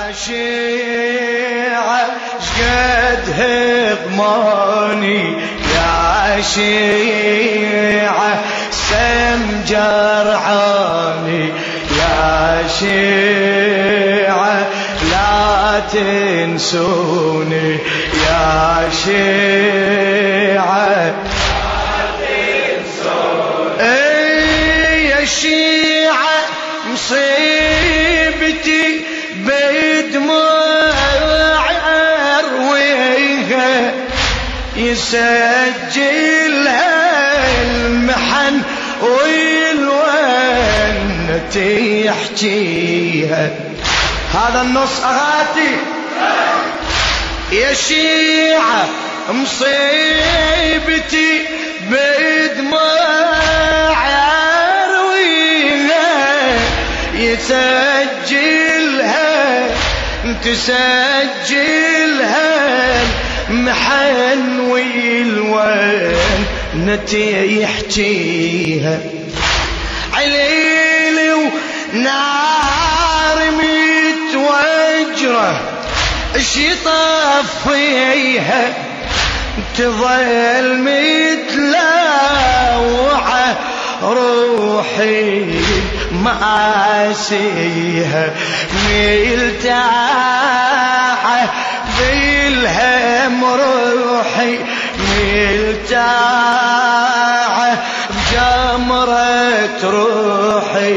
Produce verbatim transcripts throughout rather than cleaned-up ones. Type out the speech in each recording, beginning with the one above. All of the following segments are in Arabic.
شيعة شقد هضماني يا شيعة سم جرعاني يا شيعة لا تنسوني يا شيعة لا تنسوني. اي يا شيعة مصيبتي بدموع ارويها يسجلها المحن والونة يحكيها. هذا النص أغاتي يا شيعة مصيبتي بدموع ارويها يسجلها تسجلها محن والوان نتي يحكيها. عليلي ونار متوجره اش يطفيها تظل متلاوعه روحي مآسيها ملتاحة بالهم روحي ملتاحة بجمرة روحي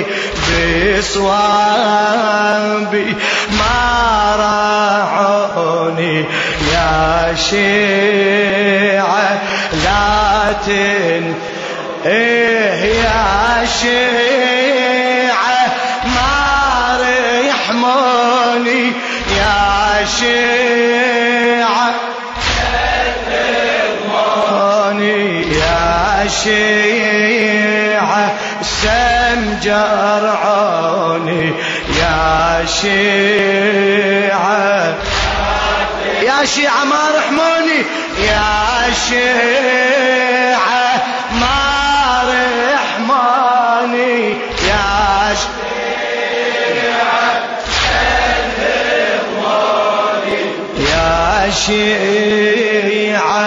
بصوابي ما راعوني يا شيعة لا تن ايه يا شيعة ما رحموني يا شيعة رحموني يا شيعة سم جرعوني يا شيعة يا شيعة ما رحموني يا شيعة ما رحماني يا شيعة رحماني يا شيعة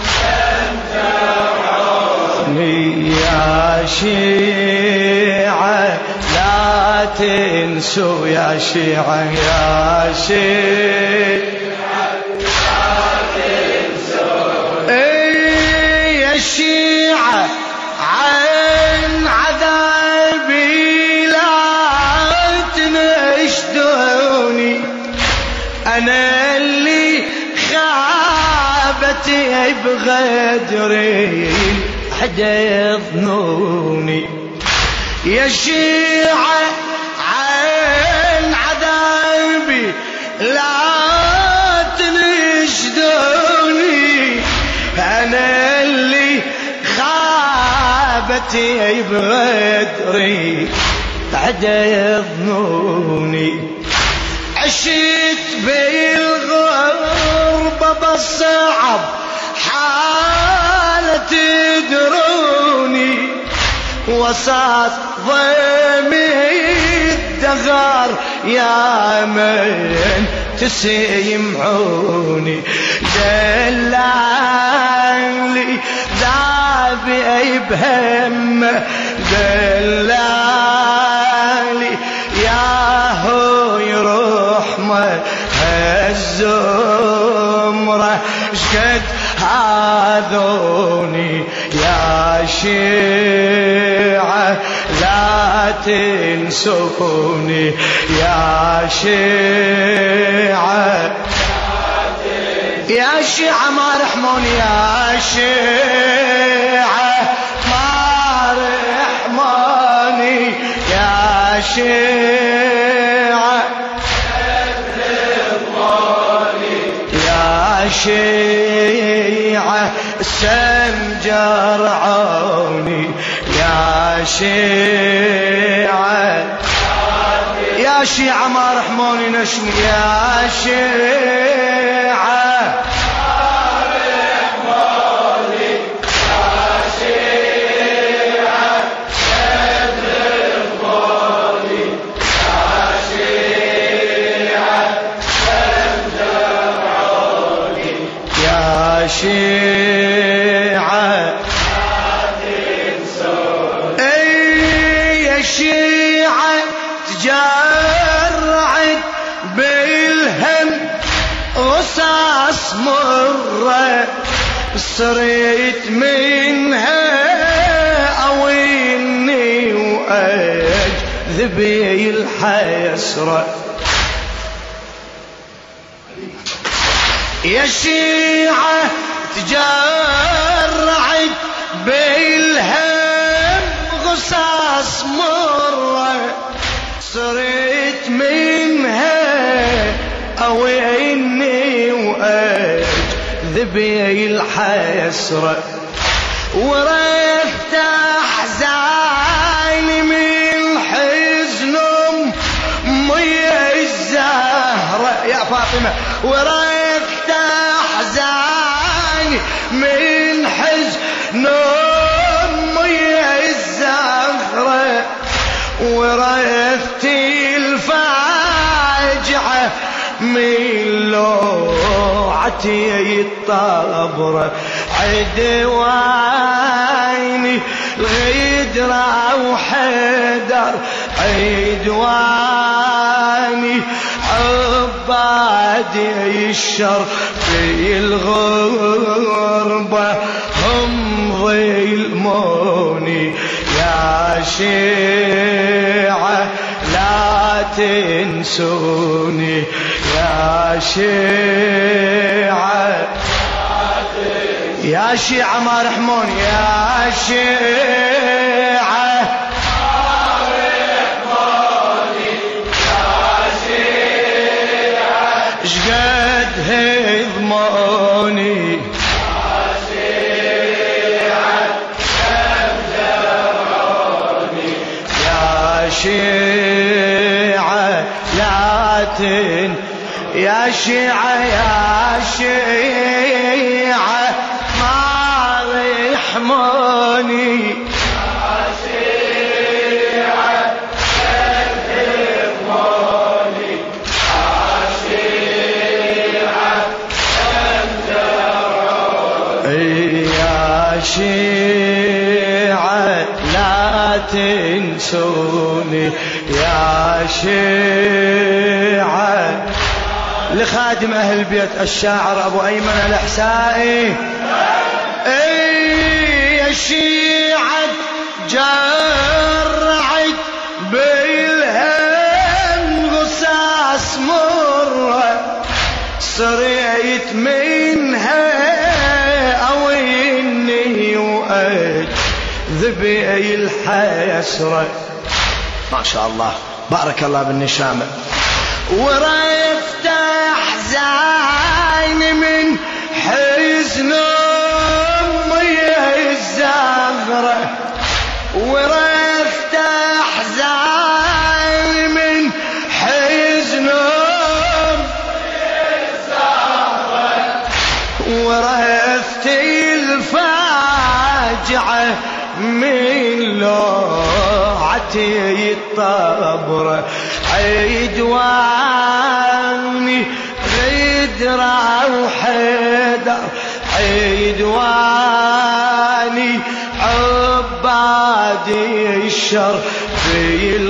يا شيعة لا تنسوا يا شيعة يا شيعة لا تنسوا. اي يا شيعة عن عذابي لا تنشدوني أنا اللي خابتي بغدري حدا يظنوني يا شيعة عن عذابي لا تنشدوني أنا اللي خابتي بغدري عدا يظنوني عشت بالغربة بالصعب حالة تدروني وسط ضيمي الدغار يا من تسمعوني دلالي ذابي بهم دلالي يا هو يروح ما الزمرة شقد هذوني يا شيعة لا تنسوني يا شيعة يا شيعة ما رحموني يا شيعة ما رحموني يا شيعة يا شيعة سم جرعوني يا شيعة يا شيعة ما رحموني نشمي يا شيعة شيعة اي يا شيعة تجرعت بالهم رصاص مرة صريت منها اويني واجذبي الحسرة يا شيعة تجرعت بالهم غصاص مرة صرت منها اويني واجذبي الحسرة ورثت احزاني من حزن امي الزهرة يا فاطمة ورثت احزاني من حزن امي الزهرة ورثت الفاجعة من لوعتي الطبرة عدواني الغدرة وحدر عدواني عبادي الشر في الغربة هم ظلموني يا شيعة لا تنسوني يا شيعة يا شيعة ما رحموني يا شيعة ما رحموني يا شيعة شقد هضموني يا شيعة كم جرعوني يا شيعة لا تن يا شيعة يا شيعة ما رحموني يا شيعة تهموني يا شيعة تنجروني يا شيعة لا تنسوني يا شيعة لخادم أهل البيت الشاعر أبو أيمن الأحسائي اي يا شيعة جرعت بالهم غصاص مرة صريت منها أويني وأجذبي الحسرة ما شاء الله بارك الله بالنشامة ورثت احزاني من حزن امي الزهرة ورثت احزاني من حزن امي الزهرة ورثت الفاجعة من لوعتي الطبرة عدواني غدرة وحدر عدواني عبادي الشر في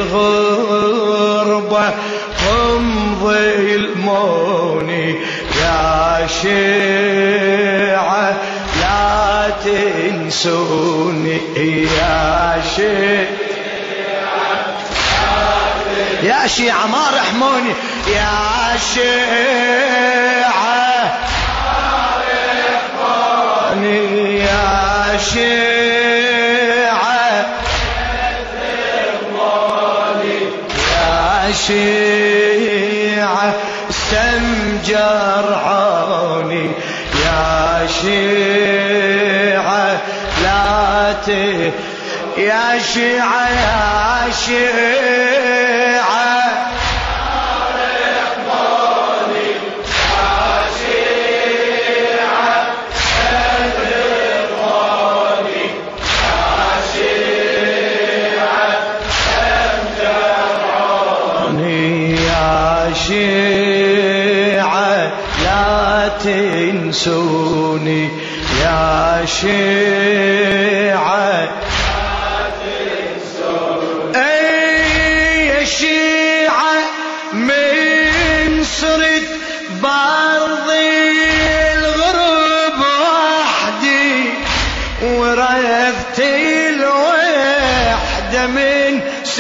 الغربة هم ظلموني يا شيعة لا تنسوني يا شيعة يا شيعة ما رحموني يا شيعة ما رحموني يا شيعة يا شيعة استمجرعوني يا شيعة لا ت يا شيعة يا شيعة شيعة لا تنسى تنسوني يا شيعة اي يا شيعة من صرت بارضي الغرب وحدي ورثت الوحدة من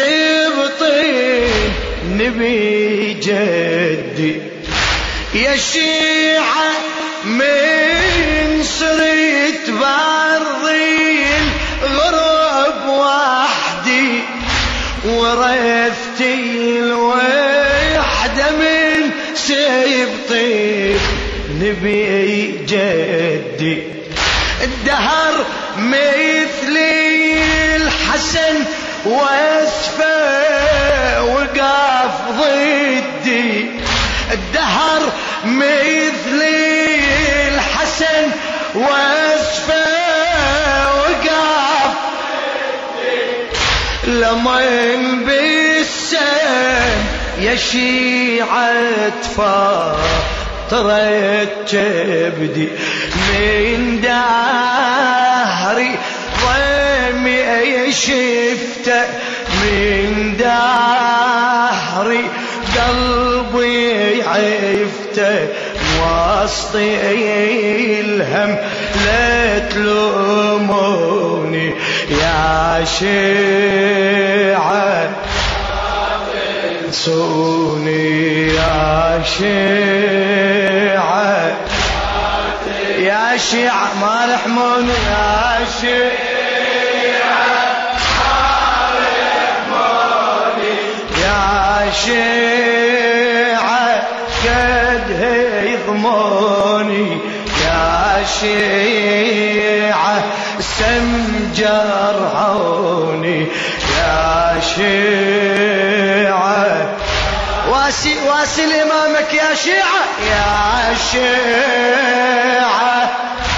سبطين نبي جدي يا شيعة من صرت بارضي الغرب وحدي ورثت الوحدة من سبطين نبي جدي الدهر مثلي الحسن واسفه وقف ضدي الدهر مثلي الحسن واسفه وقف لمن بالسم يا شيعة فاطرة كبدي من دهري ضمي شفته من دهري قلبي عفته وسط الهم لا تلوموني يا شيعة تنسوني يا شيعة يا شيعة ما رحموني يا شيعة يا شيعة قد يضموني يا شيعة سمجرعوني يا شيعة واسي واسي لإمامك يا شيعة يا شيعة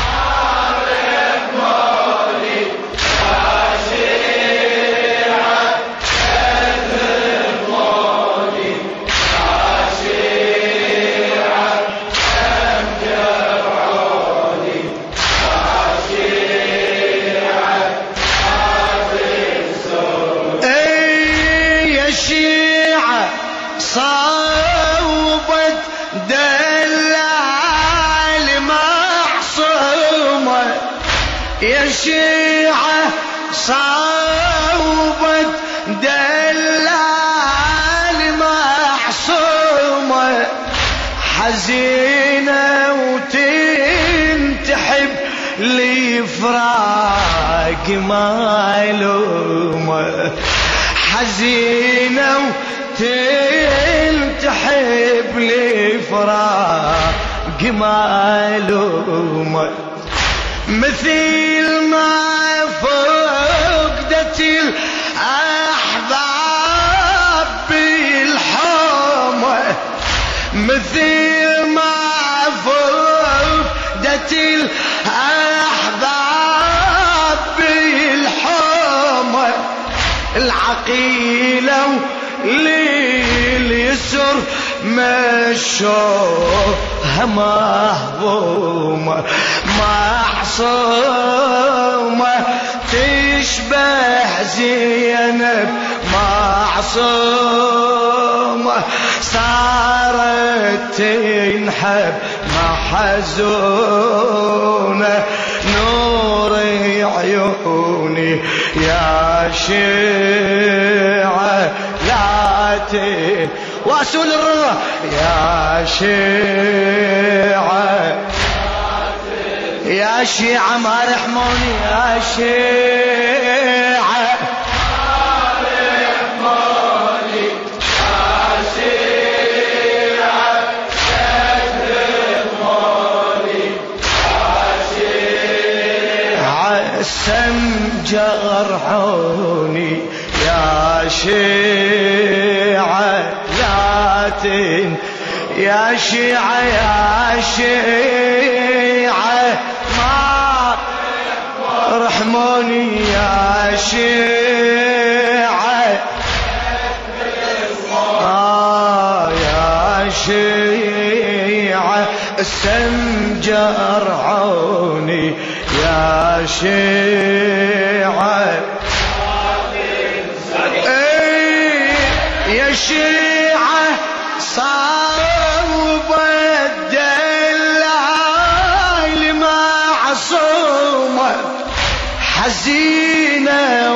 صوبت دلال معصومة يا شيعة صوبت دلال معصومة حزينة وتنتحب لي فراق معلومة حزينة تنتحب لي فراق معلومة مثل ما فقدت الأحباب بالحومة مثل ما فقدت الأحباب بالحومة العقيلة لليسر مشوها مهضومة معصومة تشبه زينب معصومة صارت تنحب محزونة نور عيوني يا شيعة لا تن واسول الرضا يا شيعة يا شيعة ما رحموني يا شيعة ما رحموني يا شيعة تهموني يا شيعة السم جرحوني يا شيعة لا تن يا شيعة يا شيعة ما رحموني يا شيعة آه يا شيعة السمجر عوني يا شيعة اي يا شيعة صوبت دلال معصومة حزينة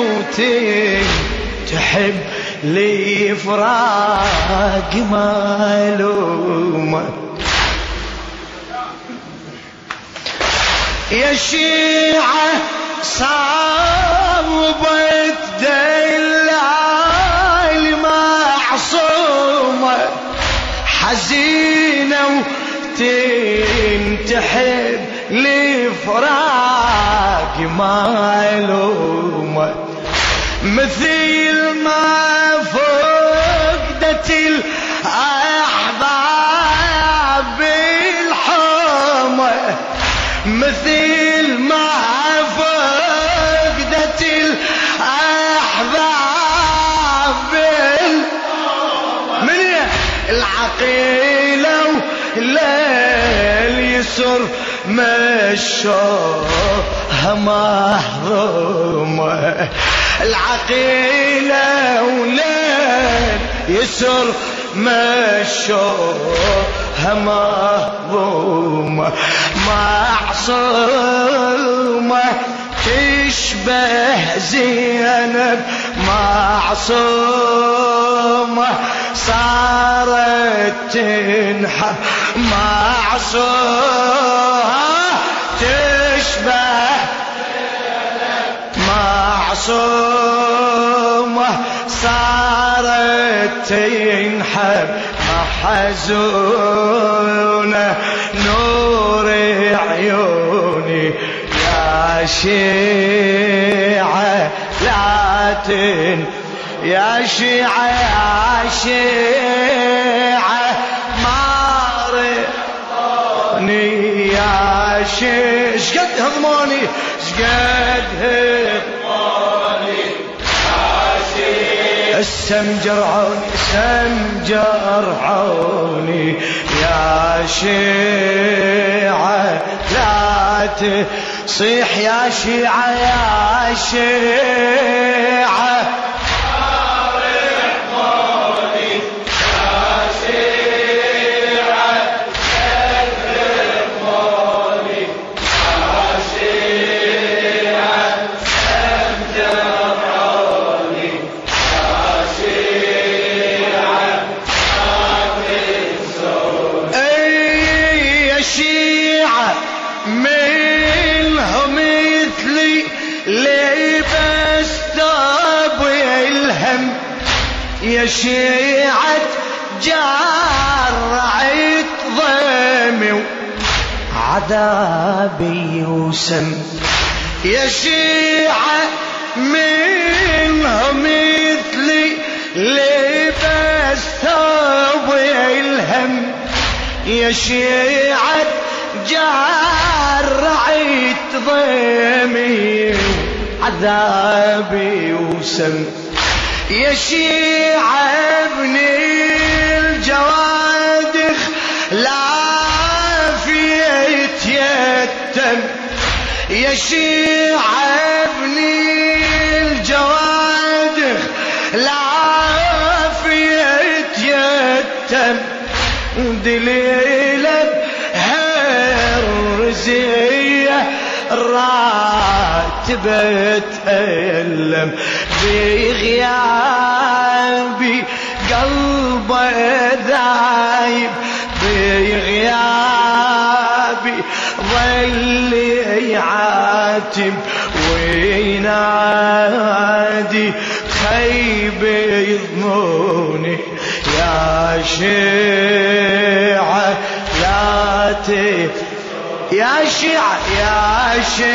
وتحب لي فراق معلومة يا شيعة صوبت دلال معصومة حزينة وتنتحب لفراق معلومة مثل ما فقدت الأحباب الحمى مثل ما فقدت الأحباب من العقيلة وليل يسر مشوها محرومة العقيلة وليل يسر مشوها محرومة معصومة تشبه زينب معصومة صارت تنحر معصومة تشبه معصومة صارت تنحب محزونة نور عيوني يا شيعة لا تن يا شيعة يا شيعة مارقني يا شيعة شقد هضموني شقد هضموني السمجر عوني سمجر عوني يا شيعة لا تصيح يا شيعة يا شيعة منهم مثلي لبس ثوب الهم يا شيعة جرعت ضيمي وعذابي وسم يا شيعة منهم مثلي لبس ثوب الهم يا شيعة جرعت ضيمي عذابي وسم يا شيعة ابني الجوادخ لا في يتيتم يا شيعة ابني الجوادخ لا في يتيتم دليلة الرزية راتبة تألم بغيابي قلبه ذايب بغيابي ظل يعاتب وينادي خيب يضموني يا شيعة لا تي يا شيعة يا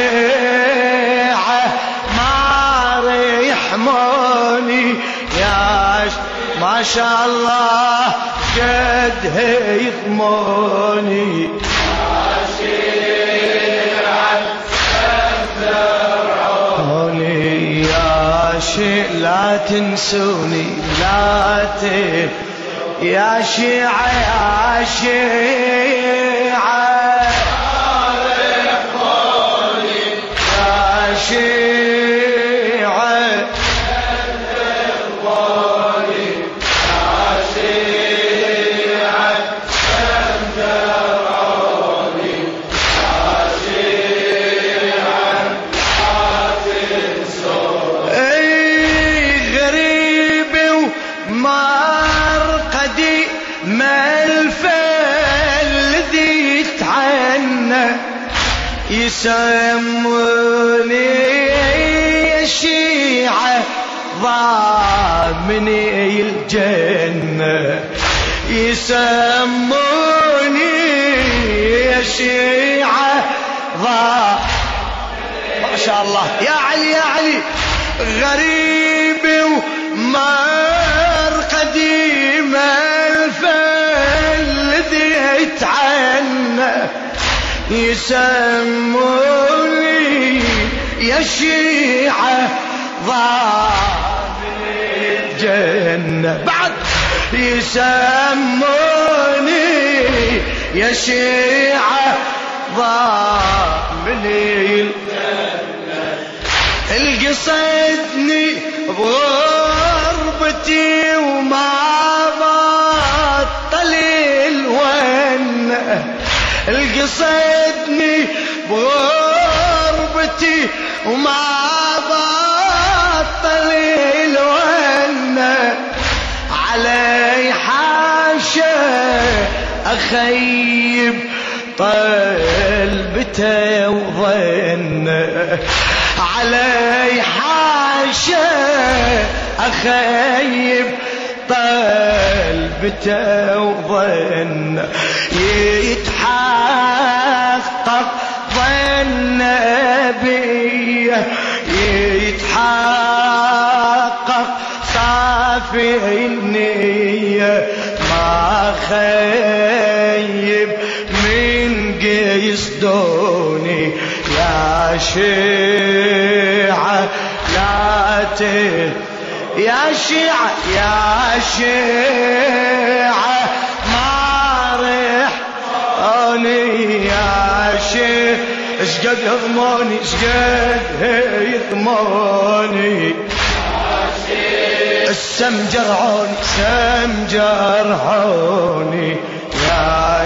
شيعة ما ريحموني يا ش... ما شاء الله قد يضموني يا شيعة يا شيعة لا تنسوني لا ت يا شيعة يا شيعة يا شيعة يسموني الشيعة ضامني الجنة يسموني الشيعة ضامني ما شاء الله يا علي يا علي غريب ومرقدي ما الذي يتعنى يسموني يا شيعة ضامن الجنة بعد يسموني يا شيعة ضامن الجنة القصدني بغربتي وما بطل الونة القصدني بغربتي وما بطل الونة علي حاشا أخيب طلبته وظنه علي حاشا أخيب طلبته وظنه يتحقق ظن بي يتحقق صافي النية ما خيب من قيصدوني يا شيعة لا تل يا شيعة يا شيعة ما رح أني يا شيخ اشقد يضموني اشقد يضموني السم جرعوني سم جرعوني يا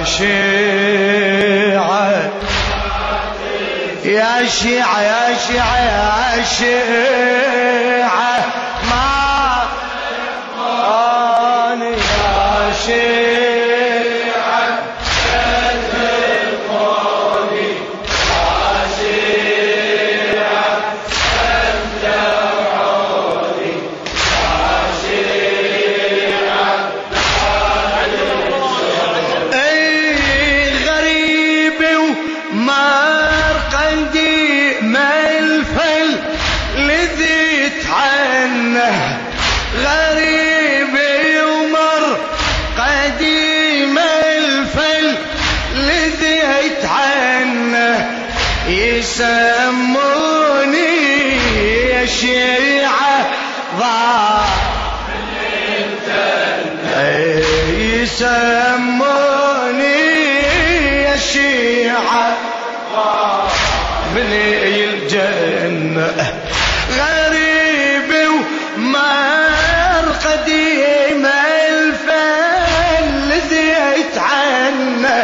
شيعة يا شيعة يا شيعة يا شيعة ما أني يا شيعة تذكروني يا شيعة تذكروني يا شيعة أي غريب ومرقدي ما الفل الذي تعنه غريب ومر قديم الفل الذي يتعنى يسموني يا شيعة ضامن الجنة يسموني يا شيعة ضامن الجنة غريب ومر قديم الفل الذي يتعنى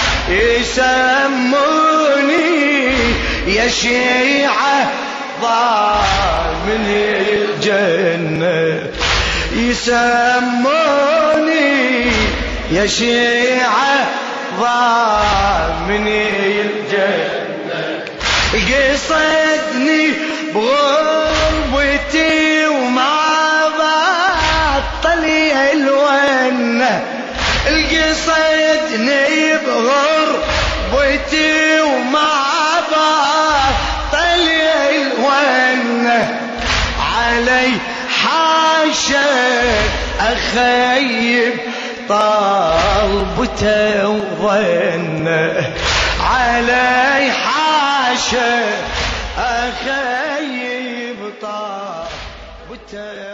يسموني يا شيعة ضامن الجنة يسموني يا شيعة ضامن الجنة قصدني بغربتي وما بطل الونة القصدني بغربتي وما بطل الونة علي حاشا أخيب طلبته وظنه علي حاشا أخيب طلبته